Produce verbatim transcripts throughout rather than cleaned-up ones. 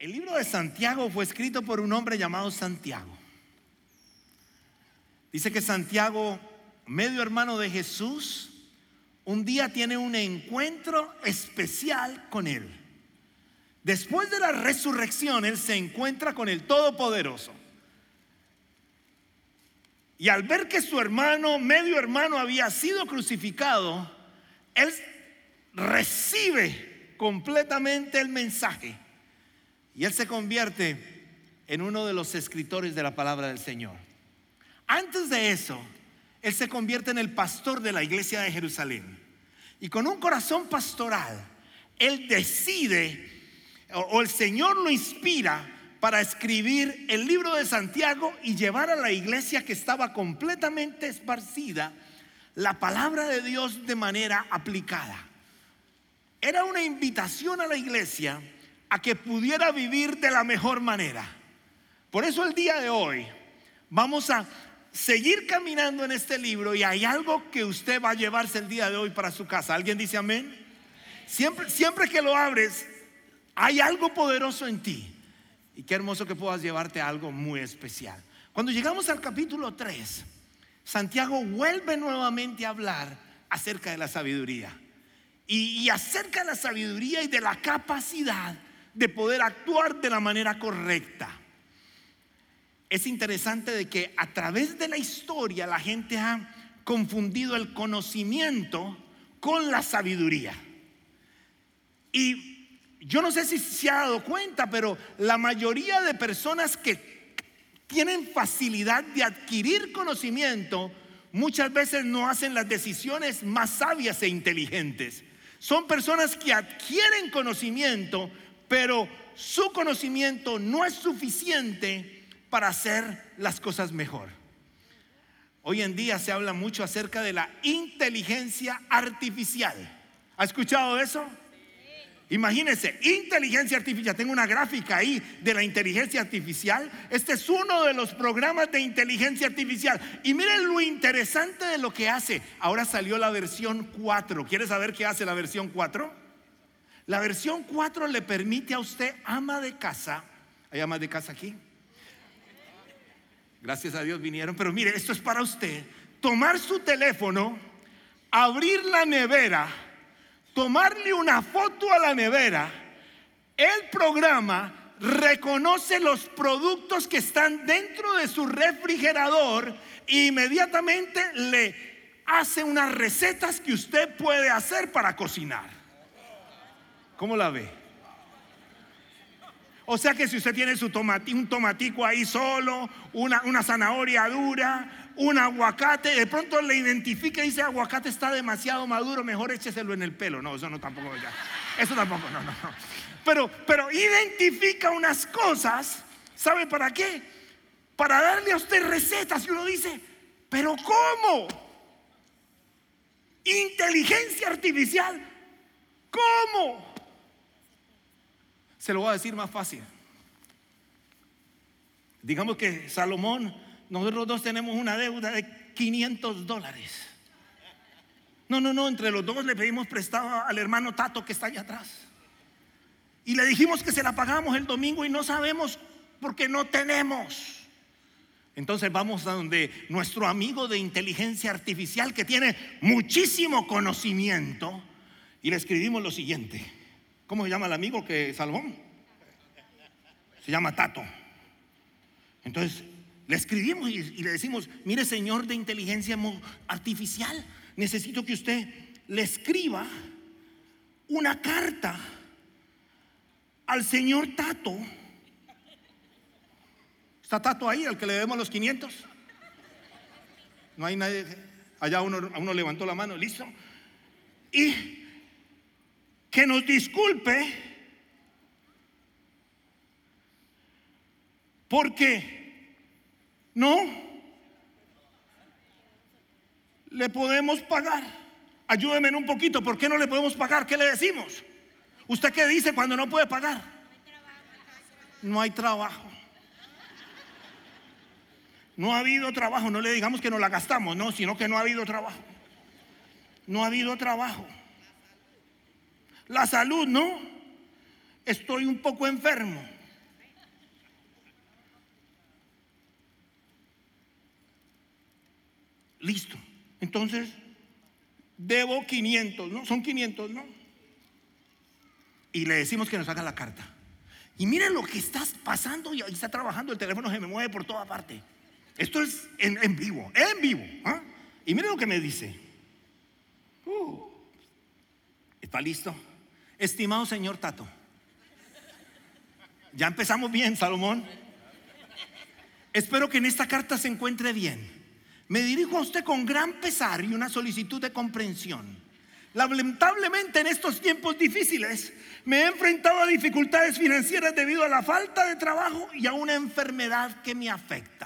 El libro de Santiago fue escrito por un hombre llamado Santiago. Dice que Santiago, medio hermano de Jesús, un día tiene un encuentro especial con él. Después de la resurrección, él se encuentra con el Todopoderoso. Y al ver que su hermano, medio hermano, había sido crucificado, él recibe completamente el mensaje. Y él se convierte en uno de los escritores de la palabra del Señor. Antes de eso, él se convierte en el pastor de la iglesia de Jerusalén. Y con un corazón pastoral, él decide, o, o el Señor lo inspira para escribir el libro de Santiago y llevar a la iglesia que estaba completamente esparcida la palabra de Dios de manera aplicada. Era una invitación a la iglesia a que pudiera vivir de la mejor manera. Por eso el día de hoy vamos a seguir caminando en este libro, y hay algo que usted va a llevarse el día de hoy para su casa. ¿Alguien dice amén? Siempre, siempre que lo abres, hay algo poderoso en ti. Y qué hermoso que puedas llevarte algo muy especial. Cuando llegamos al capítulo tres, Santiago vuelve nuevamente a hablar acerca de la sabiduría. Y, y acerca de la sabiduría y de la capacidad de poder actuar de la manera correcta. Es interesante de que a través de la historia la gente ha confundido el conocimiento con la sabiduría. Y yo no sé si se ha dado cuenta, pero la mayoría de personas que tienen facilidad de adquirir conocimiento muchas veces no hacen las decisiones más sabias e inteligentes. Son personas que adquieren conocimiento, pero su conocimiento no es suficiente para hacer las cosas mejor. Hoy en día se habla mucho acerca de la inteligencia artificial. ¿Ha escuchado eso? Imagínense, inteligencia artificial. Tengo una gráfica ahí de la inteligencia artificial. Este es uno de los programas de inteligencia artificial. Y miren lo interesante de lo que hace. Ahora salió la versión cuatro. ¿Quiere saber qué hace la versión cuatro? La versión cuatro le permite a usted, ama de casa. ¿Hay amas de casa aquí? Gracias a Dios vinieron. Pero mire, esto es para usted. Tomar su teléfono, abrir la nevera, tomarle una foto a la nevera. El programa reconoce los productos que están dentro de su refrigerador e inmediatamente le hace unas recetas que usted puede hacer para cocinar. ¿Cómo la ve? O sea que si usted tiene su tomati, un tomatico ahí solo, una, una zanahoria dura, un aguacate, de pronto le identifica y dice: aguacate está demasiado maduro, mejor écheselo en el pelo. No, eso no tampoco ya. Eso tampoco, no, no, no. Pero, pero identifica unas cosas. ¿Sabe para qué? Para darle a usted recetas. Y uno dice: ¿pero cómo? Inteligencia artificial. ¿Cómo? Se lo voy a decir más fácil. Digamos que Salomón, nosotros dos tenemos una deuda de quinientos dólares. No, no, no, entre los dos le pedimos prestado al hermano Tato que está allá atrás. Y le dijimos que se la pagamos el domingo y no sabemos porque no tenemos. Entonces vamos a donde nuestro amigo de inteligencia artificial, que tiene muchísimo conocimiento, y le escribimos lo siguiente. ¿Cómo se llama el amigo que Salomón? Se llama Tato. Entonces le escribimos y, y le decimos: mire, señor de inteligencia artificial, necesito que usted le escriba una carta al señor Tato. ¿Está Tato ahí, al que le debemos los quinientos? No hay nadie. Allá uno, uno levantó la mano, listo. Y que nos disculpe porque no le podemos pagar. Ayúdeme en un poquito. ¿Por qué no le podemos pagar? ¿Qué le decimos? ¿Usted qué dice cuando no puede pagar? No hay trabajo. No ha habido trabajo. No le digamos que nos la gastamos, no, sino que no ha habido trabajo. No ha habido trabajo. La salud, no. Estoy un poco enfermo. Listo. Entonces, debo quinientos, ¿no? Son quinientos, ¿no? Y le decimos que nos haga la carta. Y miren lo que está pasando, y ahí está trabajando, el teléfono se me mueve por toda parte. Esto es en, en vivo, en vivo. ¿Ah? Y miren lo que me dice. Uh, ¿Está listo? Estimado señor Tato, ya empezamos bien, Salomón. Espero que en esta carta se encuentre bien. Me dirijo a usted con gran pesar y una solicitud de comprensión. Lamentablemente en estos tiempos difíciles me he enfrentado a dificultades financieras debido a la falta de trabajo y a una enfermedad que me afecta.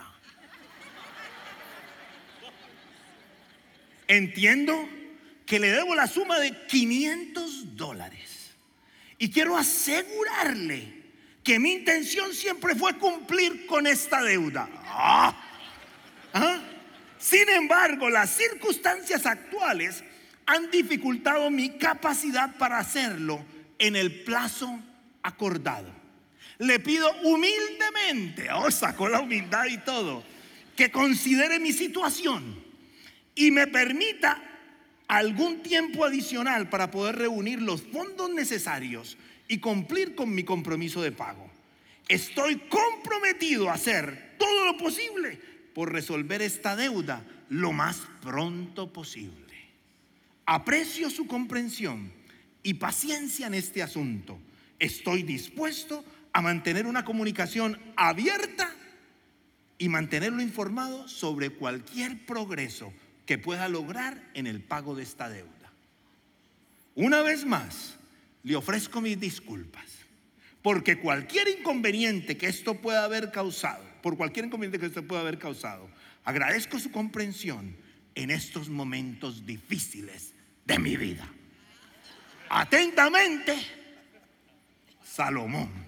Entiendo que le debo la suma de quinientos dólares y quiero asegurarle que mi intención siempre fue cumplir con esta deuda. ¿Ah? ¿Ah? Sin embargo, las circunstancias actuales han dificultado mi capacidad para hacerlo en el plazo acordado. Le pido humildemente, oh, sacó la humildad y todo, que considere mi situación y me permita algún tiempo adicional para poder reunir los fondos necesarios y cumplir con mi compromiso de pago. Estoy comprometido a hacer todo lo posible por resolver esta deuda lo más pronto posible. Aprecio su comprensión y paciencia en este asunto. Estoy dispuesto a mantener una comunicación abierta y mantenerlo informado sobre cualquier progreso que pueda lograr en el pago de esta deuda. Una vez más, le ofrezco mis disculpas, porque cualquier inconveniente que esto pueda haber causado, por cualquier inconveniente que esto pueda haber causado, agradezco su comprensión en estos momentos difíciles de mi vida. Atentamente, Salomón.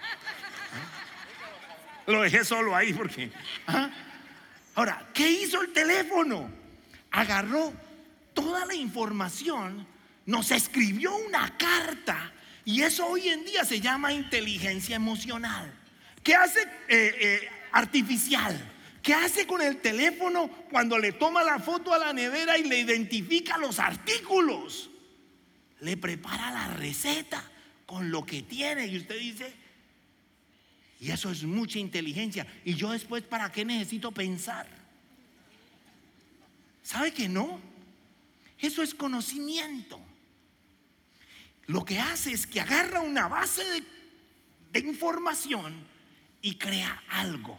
¿Eh? Lo dejé solo ahí porque... ¿ah? Ahora, ¿qué hizo el teléfono? Agarró toda la información, nos escribió una carta, y eso hoy en día se llama inteligencia emocional. ¿Qué hace eh, eh, artificial? ¿Qué hace con el teléfono cuando le toma la foto a la nevera y le identifica los artículos? Le prepara la receta con lo que tiene, y usted dice, y eso es mucha inteligencia. Y yo después, ¿para qué necesito pensar? ¿Sabe que no? Eso es conocimiento. Lo que hace es que agarra una base de, de información y crea algo.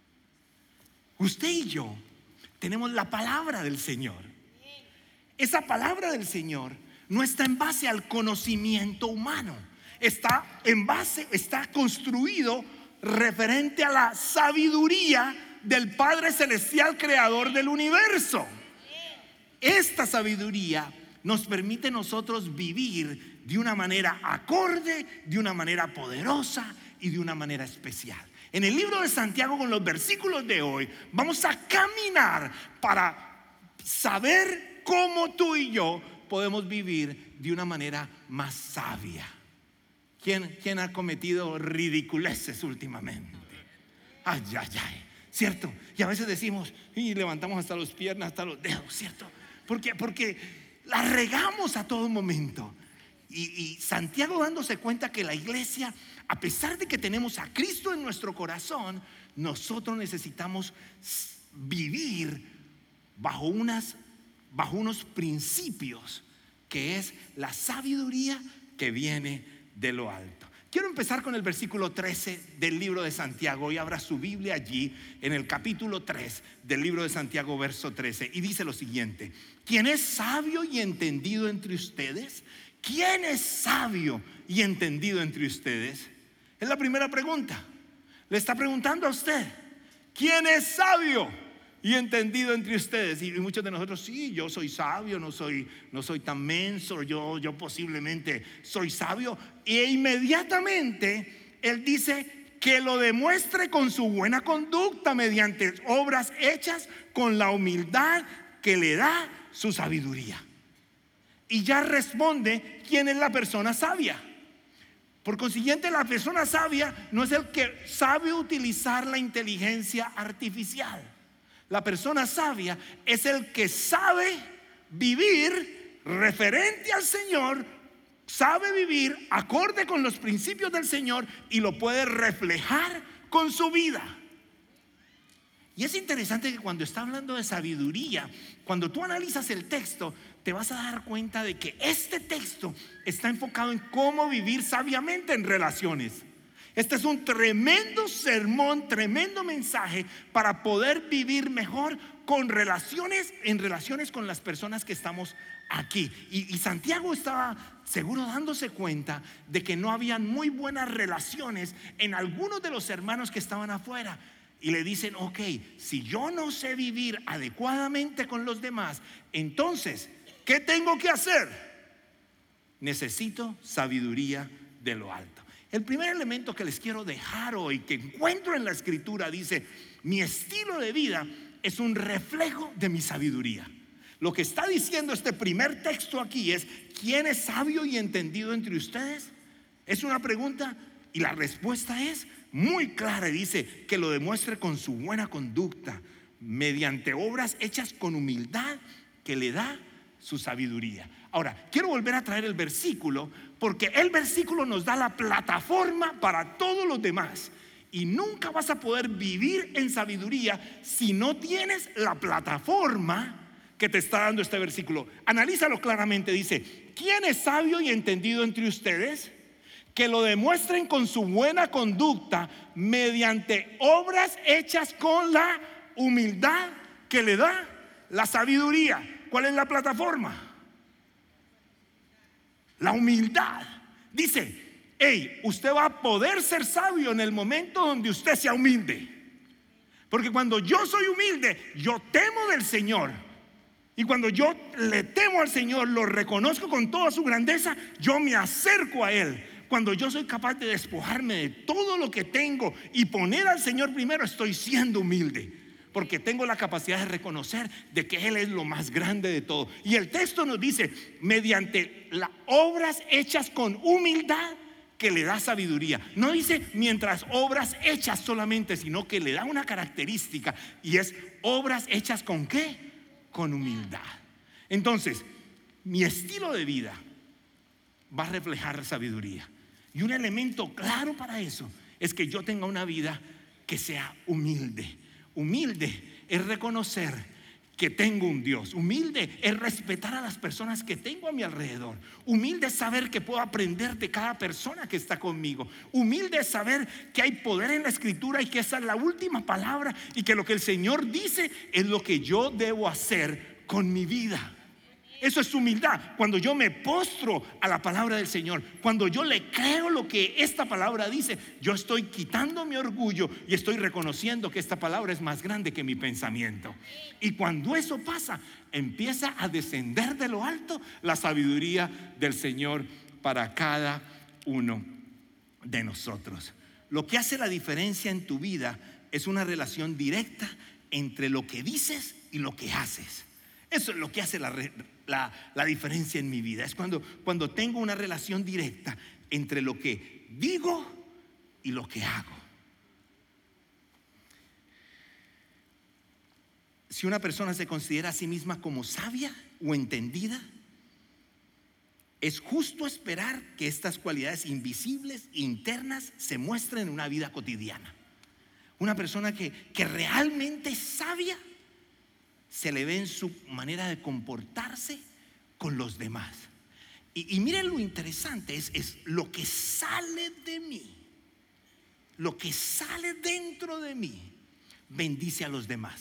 Usted y yo tenemos la palabra del Señor. Esa palabra del Señor no está en base al conocimiento humano. Está en base, está construido referente a la sabiduría del Padre Celestial, creador del universo. Esta sabiduría nos permite a nosotros vivir de una manera acorde, de una manera poderosa y de una manera especial. En el libro de Santiago, con los versículos de hoy, vamos a caminar para saber cómo tú y yo podemos vivir de una manera más sabia. ¿Quién, quién ha cometido ridiculeces últimamente? Ay, ay, ay, ¿cierto? Y a veces decimos, y levantamos hasta las piernas, hasta los dedos, ¿cierto? Porque, porque la regamos a todo momento. Y, y Santiago, dándose cuenta que la iglesia, a pesar de que tenemos a Cristo en nuestro corazón, nosotros necesitamos vivir bajo, unas, bajo unos principios, que es la sabiduría que viene de lo alto. Quiero empezar con el versículo trece del libro de Santiago, y abra su Biblia allí en el capítulo tres del libro de Santiago, verso trece, y dice lo siguiente: ¿quién es sabio y entendido entre ustedes? ¿Quién es sabio y entendido entre ustedes? Es la primera pregunta. Le está preguntando a usted, ¿quién es sabio y entendido entre ustedes? Y muchos de nosotros, sí, yo soy sabio, no soy, no soy tan menso, yo, yo posiblemente soy sabio. E inmediatamente él dice que lo demuestre con su buena conducta, mediante obras hechas con la humildad que le da su sabiduría. Y ya responde quién es la persona sabia. Por consiguiente, la persona sabia no es el que sabe utilizar la inteligencia artificial. La persona sabia es el que sabe vivir referente al Señor, sabe vivir acorde con los principios del Señor y lo puede reflejar con su vida. Y es interesante que cuando está hablando de sabiduría, cuando tú analizas el texto, te vas a dar cuenta de que este texto está enfocado en cómo vivir sabiamente en relaciones. Este es un tremendo sermón, tremendo mensaje para poder vivir mejor con relaciones, en relaciones con las personas que estamos aquí. Y, y Santiago estaba seguro dándose cuenta de que no habían muy buenas relaciones en algunos de los hermanos que estaban afuera. Y le dicen, ok, si yo no sé vivir adecuadamente con los demás, entonces, ¿qué tengo que hacer? Necesito sabiduría de lo alto. El primer elemento que les quiero dejar hoy, que encuentro en la escritura, dice: mi estilo de vida es un reflejo de mi sabiduría. Lo que está diciendo este primer texto aquí es: ¿quién es sabio y entendido entre ustedes? Es una pregunta y la respuesta es muy clara. Dice que lo demuestre con su buena conducta, mediante obras hechas con humildad que le da su sabiduría. Ahora, quiero volver a traer el versículo, porque el versículo nos da la plataforma para todos los demás. Y nunca vas a poder vivir en sabiduría si no tienes la plataforma que te está dando este versículo. Analízalo claramente. Dice: ¿quién es sabio y entendido entre ustedes? Que lo demuestren con su buena conducta, mediante obras hechas con la humildad que le da la sabiduría. ¿Cuál es la plataforma? La humildad. Dice: hey, usted va a poder ser sabio en el momento donde usted sea humilde. Porque cuando yo soy humilde, yo temo del Señor. Y cuando yo le temo al Señor, lo reconozco con toda su grandeza, yo me acerco a Él. Cuando yo soy capaz de despojarme de todo lo que tengo y poner al Señor primero, estoy siendo humilde, porque tengo la capacidad de reconocer de que Él es lo más grande de todo. Y el texto nos dice: mediante las obras hechas con humildad que le da sabiduría. No dice mientras obras hechas solamente, sino que le da una característica, y es obras hechas con ¿qué? Con humildad. Entonces, mi estilo de vida va a reflejar sabiduría. Y un elemento claro para eso es que yo tenga una vida que sea humilde. Humilde es reconocer que tengo un Dios. Humilde es respetar a las personas que tengo a mi alrededor. Humilde es saber que puedo aprender de cada persona que está conmigo. Humilde es saber que hay poder en la escritura y que esa es la última palabra, y que lo que el Señor dice es lo que yo debo hacer con mi vida. Eso es humildad. Cuando yo me postro a la palabra del Señor, cuando yo le creo lo que esta palabra dice, yo estoy quitando mi orgullo y estoy reconociendo que esta palabra es más grande que mi pensamiento. Y cuando eso pasa, empieza a descender de lo alto la sabiduría del Señor para cada uno de nosotros. Lo que hace la diferencia en tu vida es una relación directa entre lo que dices y lo que haces. Eso es lo que hace la, la, la diferencia en mi vida. Es cuando, cuando tengo una relación directa entre lo que digo y lo que hago. Si una persona se considera a sí misma como sabia o entendida, es justo esperar que estas cualidades invisibles, internas, se muestren en una vida cotidiana. Una persona que, que realmente es sabia se le ve en su manera de comportarse con los demás. Y, y miren lo interesante, es, es lo que sale de mí, lo que sale dentro de mí, bendice a los demás.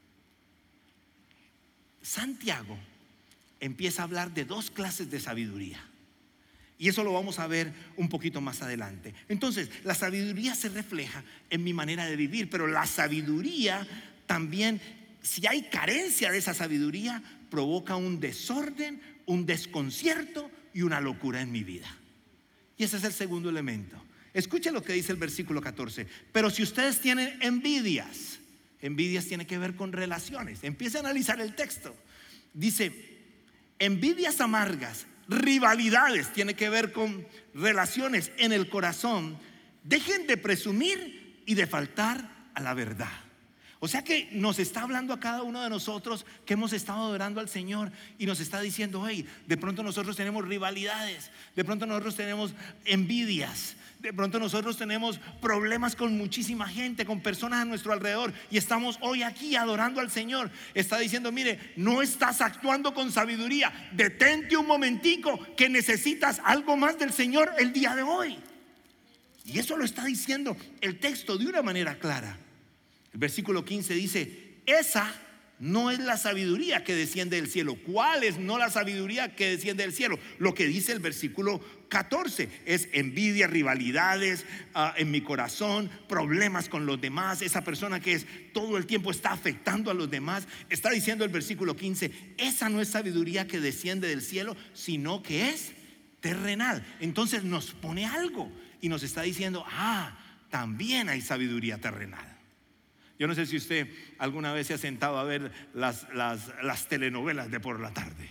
Santiago empieza a hablar de dos clases de sabiduría, y eso lo vamos a ver un poquito más adelante. Entonces, la sabiduría se refleja en mi manera de vivir, pero la sabiduría también, si hay carencia de esa sabiduría, provoca un desorden, un desconcierto y una locura en mi vida. Y ese es el segundo elemento. Escuchen lo que dice el versículo catorce. Pero si ustedes tienen envidias, envidias tiene que ver con relaciones. Empieza a analizar el texto. Dice: envidias amargas, rivalidades, tiene que ver con relaciones en el corazón. Dejen de presumir y de faltar a la verdad. O sea que nos está hablando a cada uno de nosotros que hemos estado adorando al Señor y nos está diciendo: hey, de pronto nosotros tenemos rivalidades, de pronto nosotros tenemos envidias, de pronto nosotros tenemos problemas con muchísima gente, con personas a nuestro alrededor, y estamos hoy aquí adorando al Señor. Está diciendo: mire, no estás actuando con sabiduría, detente un momentico, que necesitas algo más del Señor el día de hoy. Y eso lo está diciendo el texto de una manera clara. El versículo quince dice: esa no es la sabiduría que desciende del cielo. ¿Cuál es no la sabiduría que desciende del cielo? Lo que dice el versículo catorce es envidia, rivalidades uh, en mi corazón, problemas con los demás. Esa persona que es todo el tiempo está afectando a los demás. Está diciendo el versículo quince: esa no es sabiduría que desciende del cielo, sino que es terrenal. Entonces nos pone algo y nos está diciendo: ah, también hay sabiduría terrenal. Yo no sé si usted alguna vez se ha sentado a ver las, las, las telenovelas de por la tarde.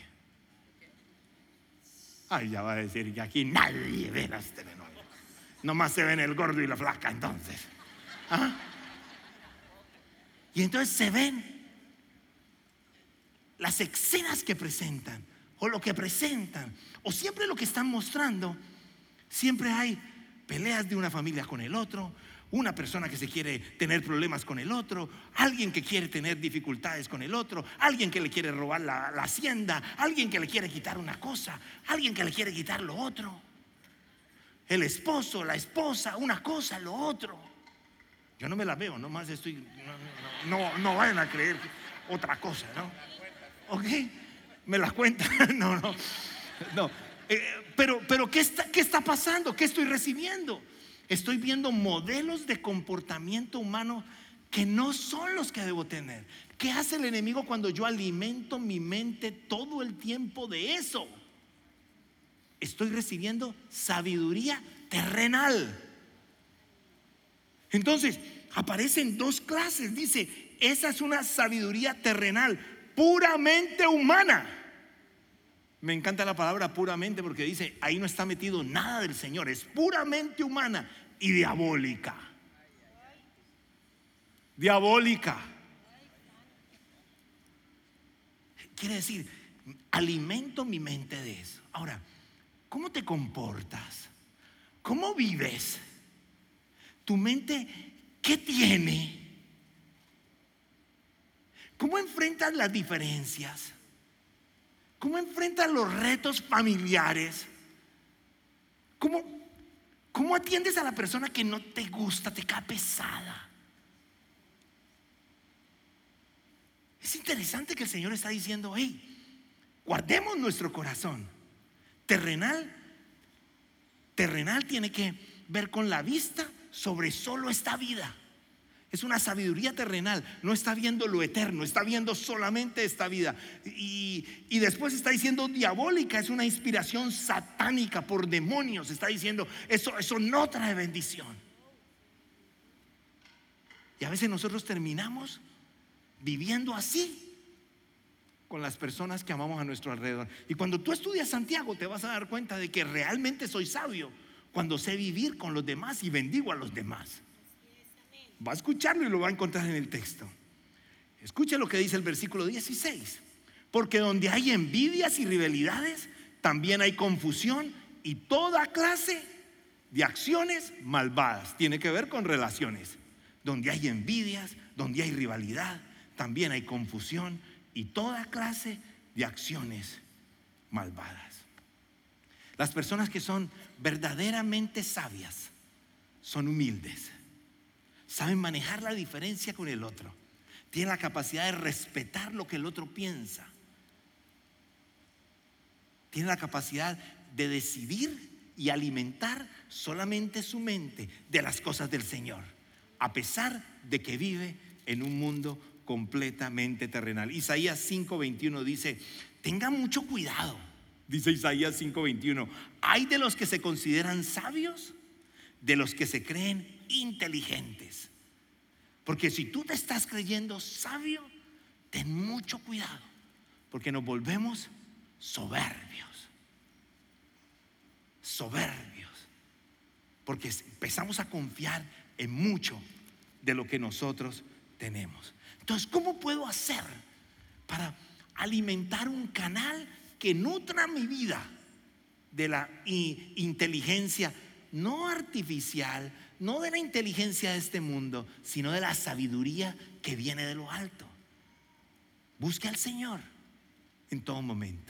Ay, ya va a decir que aquí nadie ve las telenovelas. Nomás se ven el gordo y la flaca entonces. ¿Ah? Y entonces se ven las escenas que presentan, o lo que presentan, o siempre lo que están mostrando. Siempre hay peleas de una familia con el otro, una persona que se quiere tener problemas con el otro, alguien que quiere tener dificultades con el otro, alguien que le quiere robar la, la hacienda, alguien que le quiere quitar una cosa, alguien que le quiere quitar lo otro, el esposo, la esposa, una cosa, lo otro. Yo no me la veo, nomás estoy, no, no, no, no vayan a creer otra cosa, ¿no? ¿Ok? ¿Me la cuentan? No, no, no. Eh, pero, pero ¿qué está, qué está pasando? ¿Qué estoy recibiendo? Estoy viendo modelos de comportamiento humano que no son los que debo tener. ¿Qué hace el enemigo cuando yo alimento mi mente todo el tiempo de eso? Estoy recibiendo sabiduría terrenal. Entonces aparecen dos clases. Dice: esa es una sabiduría terrenal, puramente humana. Me encanta la palabra puramente, porque dice: ahí no está metido nada del Señor. Es puramente humana y diabólica. Diabólica. Quiere decir, alimento mi mente de eso. Ahora, ¿cómo te comportas? ¿Cómo vives? ¿Tu mente qué tiene? ¿Cómo enfrentas las diferencias? ¿Cómo enfrentas los retos familiares? ¿Cómo, cómo atiendes a la persona que no te gusta, te cae pesada? Es interesante que el Señor está diciendo: hey, guardemos nuestro corazón. Terrenal, terrenal tiene que ver con la vista sobre solo esta vida. Es una sabiduría terrenal, no está viendo lo eterno, está viendo solamente esta vida. Y, y después está diciendo diabólica, es una inspiración satánica por demonios. Está diciendo eso, eso no trae bendición. Y a veces nosotros terminamos viviendo así con las personas que amamos a nuestro alrededor. Y cuando tú estudias Santiago, te vas a dar cuenta de que realmente soy sabio cuando sé vivir con los demás y bendigo a los demás. Va a escucharlo y lo va a encontrar en el texto. Escuche lo que dice el versículo dieciséis: porque donde hay envidias y rivalidades, también hay confusión y toda clase de acciones malvadas. Tiene que ver con relaciones. Donde hay envidias, donde hay rivalidad, también hay confusión y toda clase de acciones malvadas. Las personas que son verdaderamente sabias son humildes. Saben manejar la diferencia con el otro. Tienen la capacidad de respetar lo que el otro piensa. Tienen la capacidad de decidir y alimentar solamente su mente de las cosas del Señor, a pesar de que vive en un mundo completamente terrenal. Isaías cinco veintiuno dice: tengan mucho cuidado. Dice Isaías cinco veintiuno: hay de los que se consideran sabios, de los que se creen inteligentes. Porque si tú te estás creyendo sabio, ten mucho cuidado, porque nos volvemos soberbios. Soberbios. Porque empezamos a confiar en mucho de lo que nosotros tenemos. Entonces, ¿cómo puedo hacer para alimentar un canal que nutra mi vida de la inteligencia no artificial, no de la inteligencia de este mundo, sino de la sabiduría que viene de lo alto? Busque al Señor en todo momento.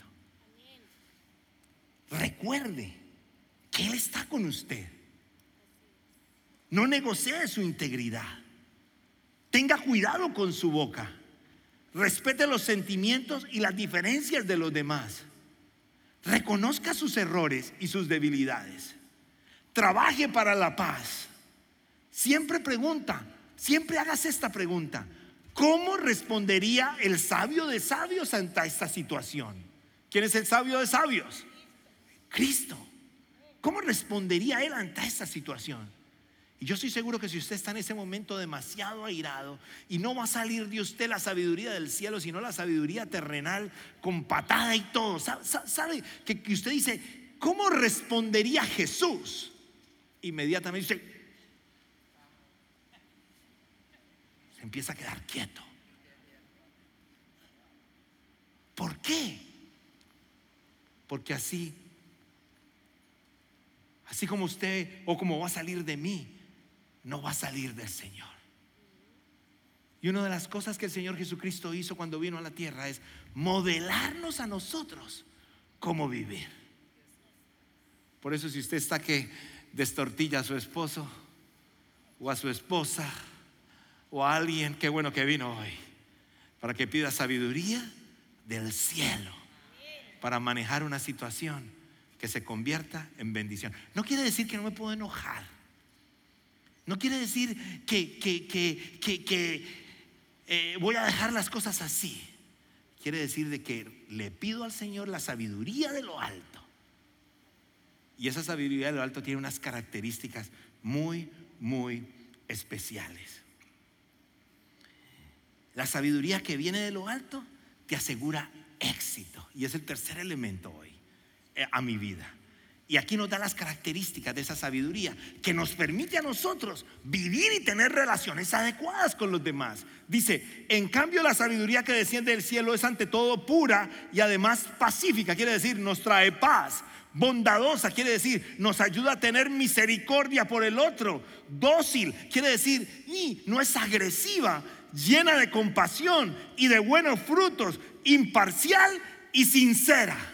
Recuerde que Él está con usted. No negocie su integridad. Tenga cuidado con su boca. Respete los sentimientos y las diferencias de los demás. Reconozca sus errores y sus debilidades. Trabaje para la paz. Siempre pregunta, siempre hagas esta pregunta: ¿cómo respondería el sabio de sabios ante esta situación? ¿Quién es el sabio de sabios? Cristo. ¿Cómo respondería Él ante esta situación? Y yo estoy seguro que si usted está en ese momento demasiado airado y no va a salir de usted la sabiduría del cielo, sino la sabiduría terrenal con patada y todo, sabe, sabe que, que usted dice: ¿cómo respondería Jesús? Inmediatamente usted se empieza a quedar quieto. ¿Por qué? Porque así Así como usted o como va a salir de mí, no va a salir del Señor. Y una de las cosas que el Señor Jesucristo hizo cuando vino a la tierra es modelarnos a nosotros cómo vivir. Por eso, si usted está que destortilla a su esposo o a su esposa o a alguien, qué bueno que vino hoy, para que pida sabiduría del cielo para manejar una situación que se convierta en bendición. No quiere decir que no me puedo enojar. No quiere decir que, que, que, que, que eh, voy a dejar las cosas así. Quiere decir de que le pido al Señor la sabiduría de lo alto. Y esa sabiduría de lo alto tiene unas características muy, muy especiales. La sabiduría que viene de lo alto te asegura éxito. Y es el tercer elemento hoy a mi vida. Y aquí nos da las características de esa sabiduría que nos permite a nosotros vivir y tener relaciones adecuadas con los demás. Dice: en cambio, la sabiduría que desciende del cielo es ante todo pura y además pacífica. Quiere decir, nos trae paz. Bondadosa, quiere decir, nos ayuda a tener misericordia por el otro. Dócil, quiere decir, y no es agresiva, llena de compasión y de buenos frutos, imparcial y sincera.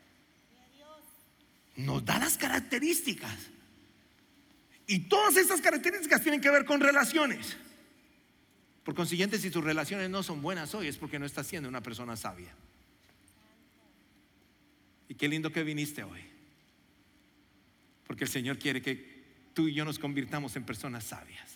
Nos da las características. Y todas estas características tienen que ver con relaciones. Por consiguiente, si tus relaciones no son buenas hoy, es porque no estás siendo una persona sabia. Y qué lindo que viniste hoy, porque el Señor quiere que tú y yo nos convirtamos en personas sabias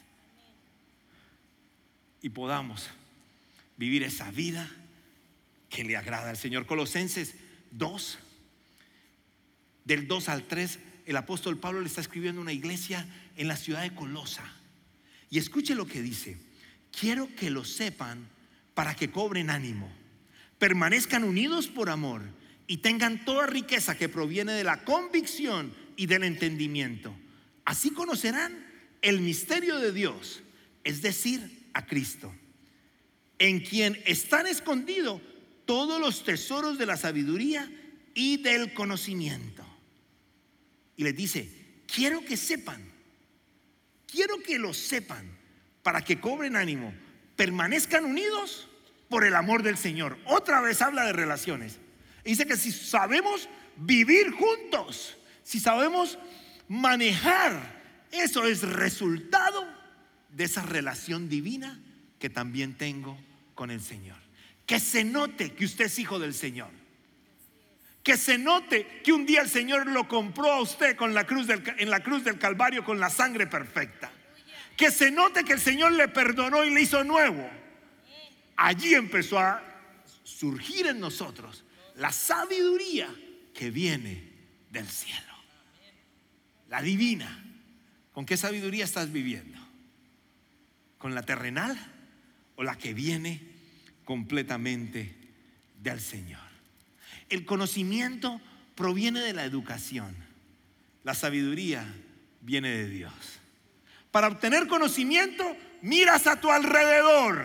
y podamos vivir esa vida que le agrada al Señor. Colosenses dos, del dos al tres, el apóstol Pablo le está escribiendo a una iglesia en la ciudad de Colosa. Y escuche lo que dice: quiero que lo sepan para que cobren ánimo, permanezcan unidos por amor y tengan toda riqueza que proviene de la convicción y del entendimiento. Así conocerán el misterio de Dios, es decir, a Cristo, en quien están escondidos todos los tesoros de la sabiduría y del conocimiento. Y les dice: quiero que sepan, quiero que lo sepan para que cobren ánimo, permanezcan unidos por el amor del Señor. Otra vez habla de relaciones. Dice que si sabemos vivir juntos, si sabemos manejar, eso es resultado de esa relación divina que también tengo con el Señor. Que se note que usted es hijo del Señor. Que se note que un día el Señor lo compró a usted con la cruz del, en la cruz del Calvario con la sangre perfecta. Que se note que el Señor le perdonó y le hizo nuevo. Allí empezó a surgir en nosotros la sabiduría que viene del cielo, la divina. ¿Con qué sabiduría estás viviendo? ¿Con la terrenal o la que viene completamente del Señor? El conocimiento proviene de la educación. La sabiduría viene de Dios. Para obtener conocimiento, miras a tu alrededor.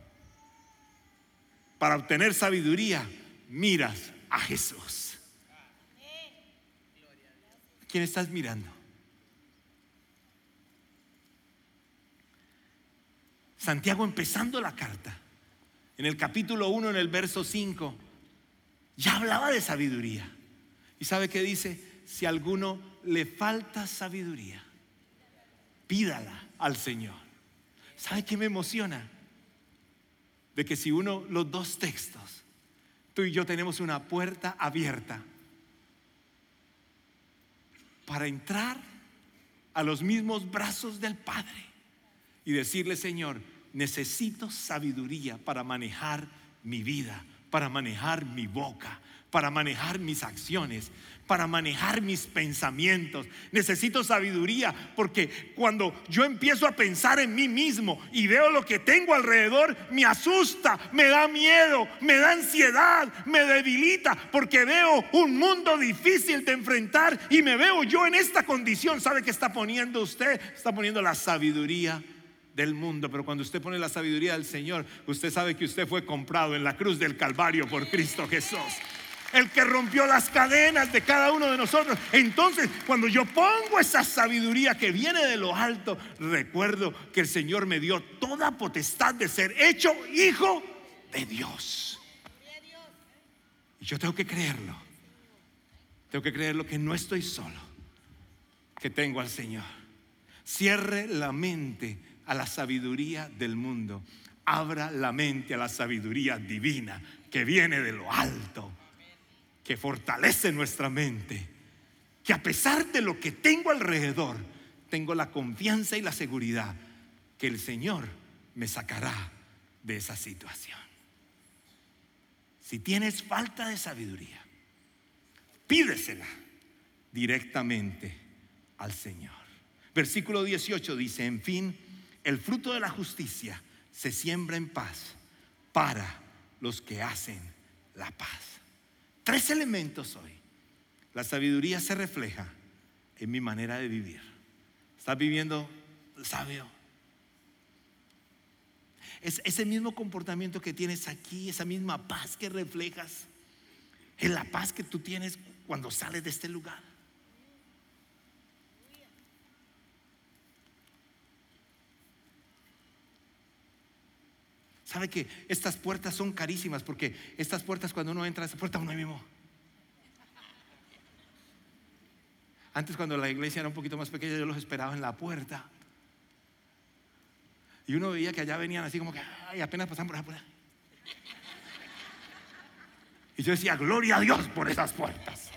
Para obtener sabiduría, miras a Jesús. ¿A quién estás mirando? Santiago, empezando la carta, en el capítulo uno, en el verso cinco, ya hablaba de sabiduría. ¿Y sabe qué dice? Si a alguno le falta sabiduría, pídala al Señor. ¿Sabe qué me emociona? De que si uno, los dos textos, tú y yo tenemos una puerta abierta para entrar a los mismos brazos del Padre y decirle: Señor, necesito sabiduría para manejar mi vida, para manejar mi boca, para manejar mis acciones, para manejar mis pensamientos. Necesito sabiduría porque cuando yo empiezo a pensar en mí mismo y veo lo que tengo alrededor, me asusta, me da miedo, me da ansiedad, me debilita, porque veo un mundo difícil de enfrentar y me veo yo en esta condición. ¿Sabe qué está poniendo usted? Está poniendo la sabiduría del mundo. Pero cuando usted pone la sabiduría del Señor, usted sabe que usted fue comprado en la cruz del Calvario por Cristo Jesús, el que rompió las cadenas de cada uno de nosotros. Entonces, cuando yo pongo esa sabiduría que viene de lo alto, recuerdo que el Señor me dio toda potestad de ser hecho hijo de Dios. Y yo tengo que creerlo. Tengo que creerlo, que no estoy solo, que tengo al Señor. Cierre la mente a la sabiduría del mundo, abra la mente a la sabiduría divina que viene de lo alto, que fortalece nuestra mente, que a pesar de lo que tengo alrededor, tengo la confianza y la seguridad que el Señor me sacará de esa situación. Si tienes falta de sabiduría, pídesela directamente al Señor. Versículo dieciocho dice: en fin, el fruto de la justicia se siembra en paz para los que hacen la paz. Tres elementos hoy. La sabiduría se refleja en mi manera de vivir. ¿Estás viviendo sabio? Es ese mismo comportamiento que tienes aquí, esa misma paz que reflejas, es la paz que tú tienes cuando sales de este lugar. ¿Sabe que estas puertas son carísimas? Porque estas puertas, cuando uno entra a esa puerta, uno mismo. Antes, cuando la iglesia era un poquito más pequeña, yo los esperaba en la puerta. Y uno veía que allá venían así como que, ay, apenas pasan por la puerta. Y yo decía: gloria a Dios por esas puertas.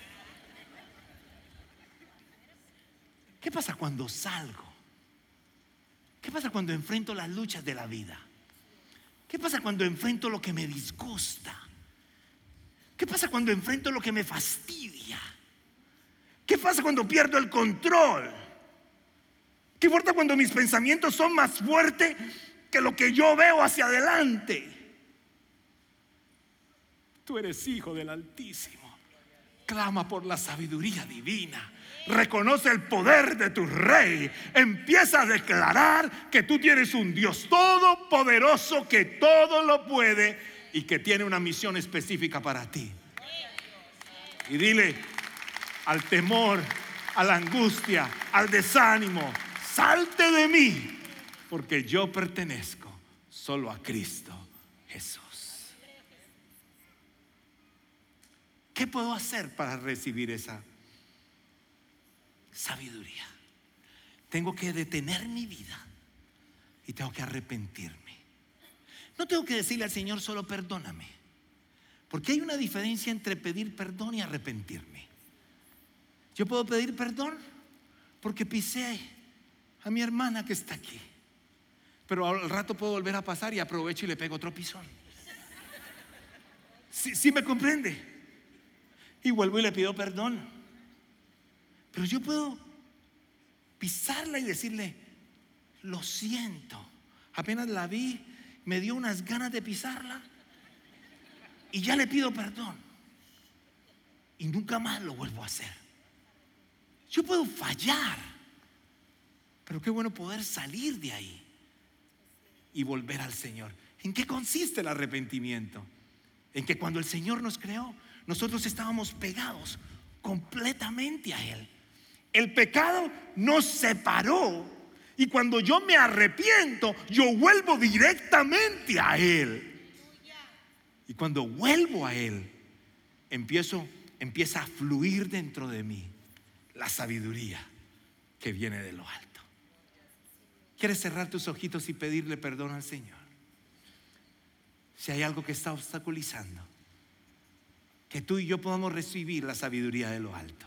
¿Qué pasa cuando salgo? ¿Qué pasa cuando enfrento las luchas de la vida? ¿Qué pasa cuando enfrento lo que me disgusta? ¿Qué pasa cuando enfrento lo que me fastidia? ¿Qué pasa cuando pierdo el control? ¿Qué importa cuando mis pensamientos son más fuertes que lo que yo veo hacia adelante? Tú eres hijo del Altísimo. Clama por la sabiduría divina. Reconoce el poder de tu Rey. Empieza a declarar que tú tienes un Dios todopoderoso, que todo lo puede y que tiene una misión específica para ti. Y dile al temor, a la angustia, al desánimo: salte de mí, porque yo pertenezco solo a Cristo Jesús. ¿Qué puedo hacer para recibir esa sabiduría? Tengo que detener mi vida y tengo que arrepentirme. No tengo que decirle al Señor solo perdóname, porque hay una diferencia entre pedir perdón y arrepentirme. Yo puedo pedir perdón porque pisé a mi hermana que está aquí, pero al rato puedo volver a pasar y aprovecho y le pego otro pisón. ¿Sí, sí me comprende? Y vuelvo y le pido perdón. Pero yo puedo pisarla y decirle: lo siento, apenas la vi, me dio unas ganas de pisarla y ya le pido perdón, y nunca más lo vuelvo a hacer. Yo puedo fallar, Pero qué bueno poder salir de ahí y volver al Señor. ¿En qué consiste el arrepentimiento? En que cuando el Señor nos creó, nosotros estábamos pegados completamente a Él. El pecado nos separó, y cuando yo me arrepiento, yo vuelvo directamente a Él. Y cuando vuelvo a Él, empiezo, empieza a fluir dentro de mí la sabiduría que viene de lo alto. ¿Quieres cerrar tus ojitos y pedirle perdón al Señor? Si hay algo que está obstaculizando que tú y yo podamos recibir la sabiduría de lo alto.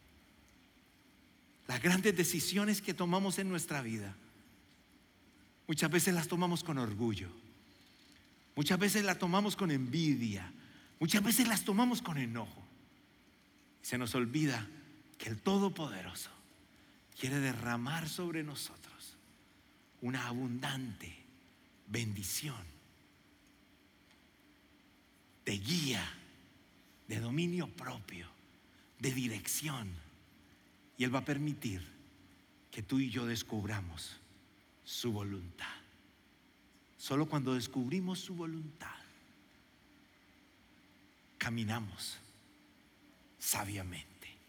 Las grandes decisiones que tomamos en nuestra vida, muchas veces las tomamos con orgullo, muchas veces las tomamos con envidia, muchas veces las tomamos con enojo. Y se nos olvida que el Todopoderoso quiere derramar sobre nosotros una abundante bendición de guía, de dominio propio, de dirección. Y Él va a permitir que tú y yo descubramos su voluntad. Solo cuando descubrimos su voluntad, caminamos sabiamente.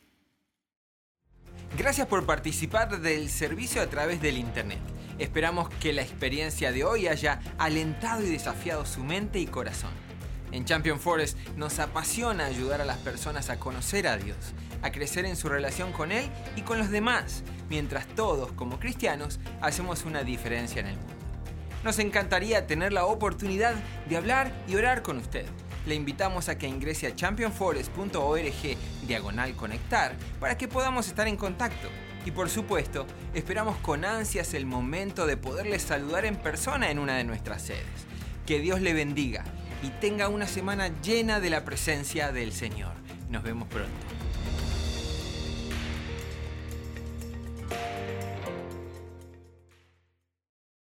Gracias por participar del servicio a través del internet. Esperamos que la experiencia de hoy haya alentado y desafiado su mente y corazón. En Champion Forest nos apasiona ayudar a las personas a conocer a Dios, a crecer en su relación con Él y con los demás, mientras todos, como cristianos, hacemos una diferencia en el mundo. Nos encantaría tener la oportunidad de hablar y orar con usted. Le invitamos a que ingrese a champion forest punto org diagonal conectar para que podamos estar en contacto. Y por supuesto, esperamos con ansias el momento de poderles saludar en persona en una de nuestras sedes. Que Dios le bendiga y tenga una semana llena de la presencia del Señor. Nos vemos pronto.